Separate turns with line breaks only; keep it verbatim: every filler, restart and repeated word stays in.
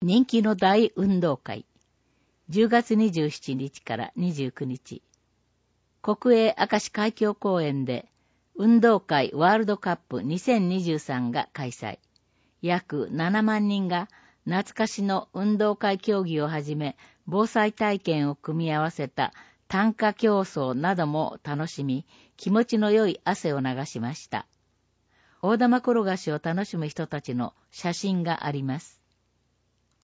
人気の大運動会。じゅうがつにじゅうしちにちからにじゅうくにち。国営明石海峡公園で運動会ワールドカップにせんにじゅうさんが開催。約ななまんにんが懐かしの運動会競技をはじめ、防災体験を組み合わせた短歌競争なども楽しみ、気持ちの良い汗を流しました。大玉転がしを楽しむ人たちの写真があります。